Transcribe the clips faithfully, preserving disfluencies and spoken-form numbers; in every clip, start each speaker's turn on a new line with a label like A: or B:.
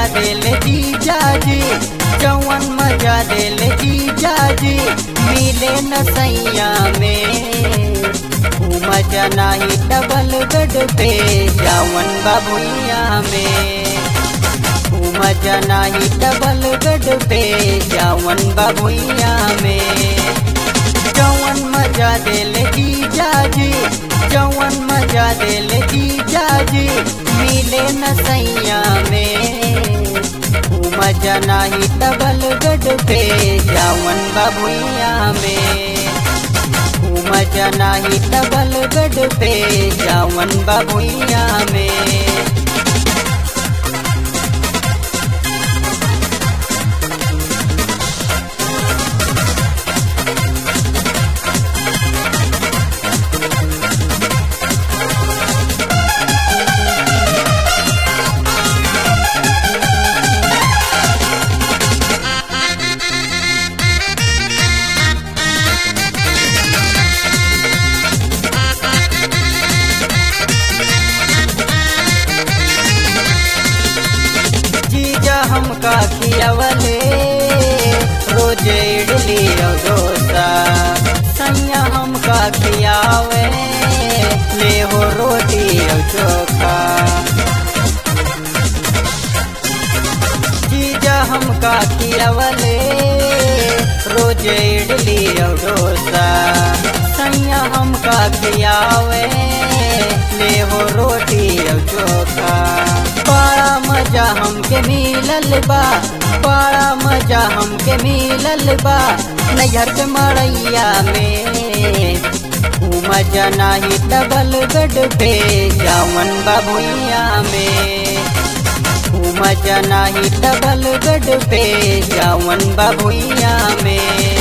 A: देले जीजा जी, जवन मजा देले जीजा जी, मिले न सैया में। ऊ मजा नाही डबल बेड पे जवन बाबुइया में। ऊ मजा नाही डबल बेड पे जवन बाबुइया में। जवन मजा देले जीजा जी, जवन मजा देले जीजा जी, मिले न सैया में। ऊ मजा नाही डबल बेड पे जवन बाबुइया में। ऊ मजा नाही डबल बेड पे जवन बाबुइया में। हमका खियावले रोजे इडली और डोसा, सैया हमका खियावे ले हो रोटी और चोखा। जीजा हमका खियावले रोजे इडली और डोसा, सैया हमका खियावे ले हो रोटी और चोखा। बड़ा मजा हमके मिलल बा, बड़ा मजा हमके मिलल बा नैहर के मड़ैया में। ऊ मजा नाही डबल बेड पे जवन बाबुइया में। ऊ मजा नाही डबल बेड पे जवन बाबुइया में।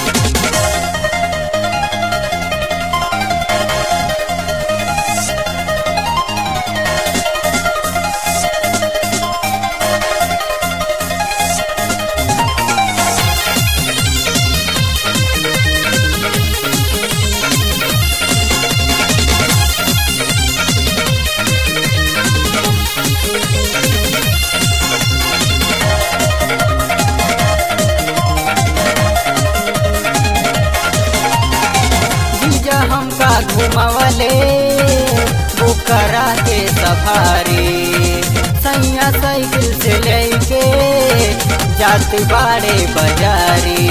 A: हमका घुमावले बुकरा के सफारी, सैया साइकिल से लेके जात बाड़े बाजारी।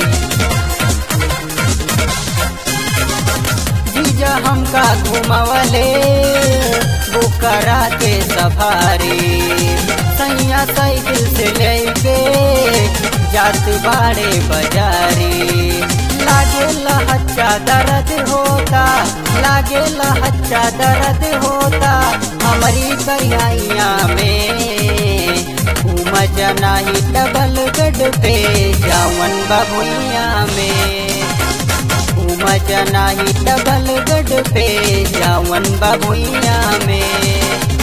A: जीजा हमका घुमावले बुकरा के सफारी, सैया साइकिल से लेके जात बाड़े बाजारी। लागे लहच्चा दर्द होता, लागे लहच्चा दर्द होता हमारी करिया में। ऊ मजा नाही डबल बेड पे जवन बाबुइया में। ऊ मजा नाही डबल बेड पे जवन बाबुइया में।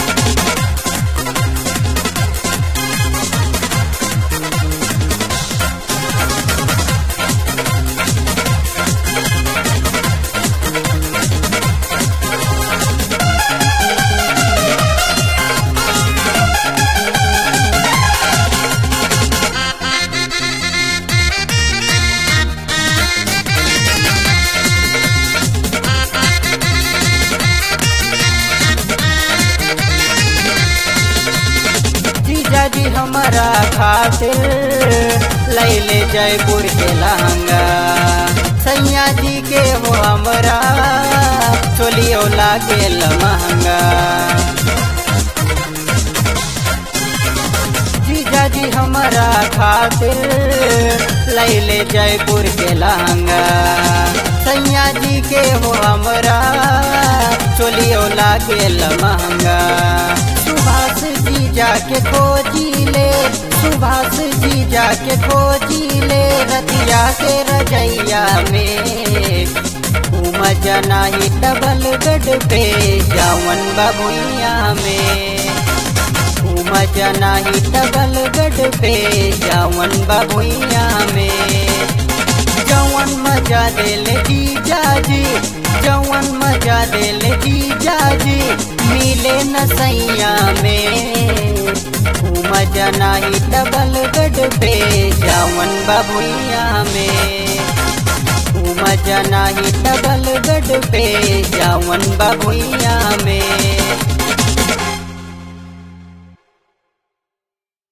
A: जी हमारा खातिर लैले जयपुर के लहंगा, सैया जी के हो हमरा चोलियो लागे महंगा। जीजा जी हमारा खातिर लैले जयपुर के लहंगा, सैया जी के हो हमरा चोलियो लागे महंगा। सुभाष जी जाके खोजी ले, सुभाष जी जाके खोजी ले रतिया के रजैया में। ऊ मजा नाही डबल बेड पे जवन बाबुइया में। ऊ मजा नाही डबल बेड पे जवन बाबुइया में। जवन मजा देले जीजा जी, जवन मजा देले जीजा जी, मिले न सैया में। ऊ मजा नाही डबल बेड पे जावन बबुइया में, ऊ मजा नाही डबल बेड पे जावन बबुइया में।